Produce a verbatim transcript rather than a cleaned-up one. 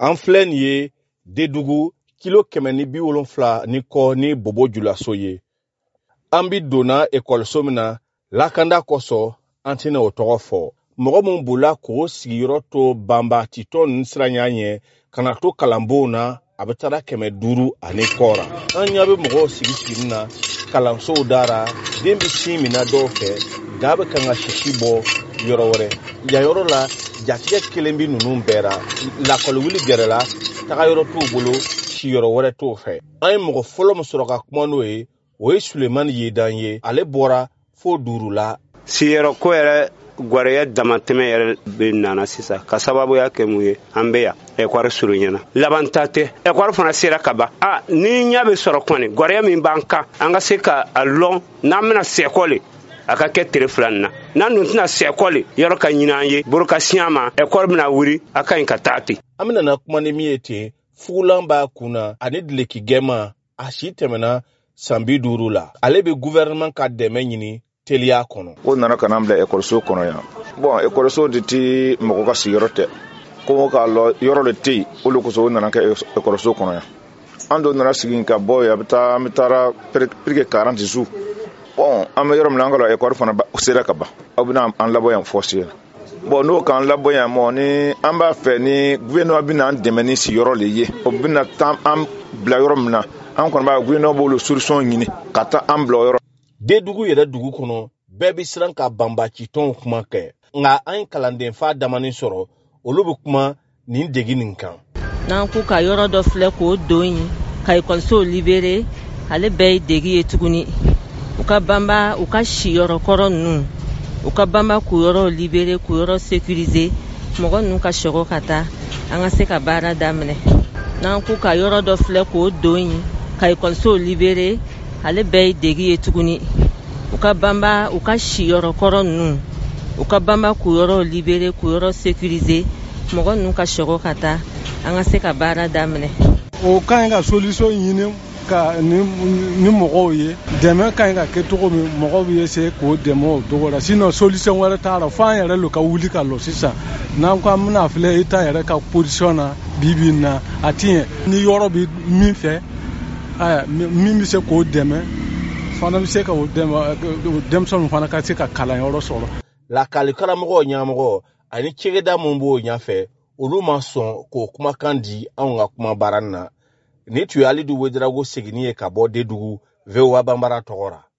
An filɛ nin ye Dedugu kilo kɛmɛ ni bi wolonfila ni kɔ ni Bobo Julaso ye. An bi donna ekɔliso min na lakanda kosɔn an tɛna o tɔgɔ fɔ. Mɔgɔ mun bula k'o sigiyɔrɔ to banbatitɔ ninnu siranya ɲɛ ka na to kalanbonw na a bɛ taa kɛmɛ duuru ani kɔra. An ɲa bɛ mɔgɔw sigi sigi na kalansow dara den bi sin mina dɔw fɛ ga bɛ kan ka sisi bɔ yɔrɔ wɛrɛ. Yan yɔrɔ la jatigɛ kelen bi ninnu bɛɛ ra lakɔli wuli gɛrɛla taga yɔrɔ t'u bolo si yɔrɔ wɛrɛ t'u fɛ. An ye mɔgɔ fɔlɔ min sɔrɔ ka kuma n'o ye o ye Sulemani Yedan ye. Ale bɔra fo duuru la. Siyɔrɔ ko yɛrɛ gwariya damatɛmɛ yɛrɛ bɛ nana sisan ka sababuya kɛ mun ye an bɛ yan ɛkwari surunyana laban ta tɛ ɛkwari fana sera ka ban a ni ɲa bɛ sɔrɔ kɔni gwariya min b'an kan an ka se ka a lɔn n'an bɛna sɛkɔli a ka kɛ tile fila na n'an dun tɛna sɛkɔli yɔrɔ ka ɲini an ye bolo ka siɲɛ ma ɛkwari bɛna wuri a ka ɲi ka taa ten. An bɛna na kuma ni min ye ten fugulan b'a kunna ani dileki gɛma a si tɛmɛna san bi duuru la. Ale bɛ gouvernement ka dɛmɛ ɲini teliya kɔnɔ. O nana ka n'an bila ekɔliso kɔnɔ yan. Bon ekɔliso de tɛ mɔgɔ ka sigiyɔrɔ tɛ. Ko k'a lɔ yɔrɔ de tɛ yen olu kosɔn o nana kɛ ekɔliso kɔnɔ yan. An dɔw nana sigi ka bɔ yan a bɛ taa an bɛ taara presque quarante jours. Bon an bɛ yɔrɔ min na an ka ekɔli fana sera ka ban. Aw bɛna an labɔ yan fɔ sen. Bon n'o k'an labɔ yan mɔ ni an b'a fɛ ni gouvernement bɛna an dɛmɛ ni sigiyɔrɔ de ye. O bɛna taa an bila yɔrɔ min na an kɔni b'a gouvernement b'olu solution ɲini ka taa an bila yɔrɔ. Dedugu yɛrɛ dugu kɔnɔ bɛɛ bi siran ka banbacitɔnw kuma kɛ nka an ye kalandenfa damani sɔrɔ olu bɛ kuma nin degi nin kan. N'an ko ka yɔrɔ dɔ filɛ k'o don yen ka ekɔlisow libere ale bɛɛ ye degi ye tuguni u ka banba u ka si yɔrɔ kɔrɔ ninnu u ka banba k'u yɔrɔ libere k'u yɔrɔ sécuriser mɔgɔ ninnu ka sɔgɔ ka taa an ka se ka baara daminɛ. N'an ko ka yɔrɔ dɔ filɛ k'o don yen ka ekɔlisow libere ale bɛɛ ye degi ye tuguni u ka banba u ka si yɔrɔ kɔrɔ ninnu u ka banba k'u yɔrɔ libere k'u yɔrɔ sécuriser mɔgɔ ninnu ka sɔgɔ ka taa an ka se ka baara daminɛ. O ka ɲi ka solution ɲini ka ni ni mɔgɔw ye dɛmɛ ka ɲi ka kɛ cogo min mɔgɔw bɛ se k'o dɛmɛ o cogo la sinon solution wɛrɛ t'a la fo an yɛrɛ lo ka wuli ka lɔ sisan n'an ko an bɛna filɛ État yɛrɛ ka position na bi bi in na a ti ɲɛ ni yɔrɔ bɛ min fɛ aya min bɛ se k'o dɛmɛ fana bɛ se ka o dɛmɛ denmisɛnninw fana ka se ka kalanyɔrɔ sɔrɔ. Lakali karamɔgɔw ɲɛmɔgɔ ani cɛkɛda mun b'o ɲɛfɛ olu ma sɔn k'o kumakan di anw ka kuma baara na. Ni tun ye Alidu Wederawogo seginni ye ka bɔ Dedugu V O A Banbara tɔgɔ la.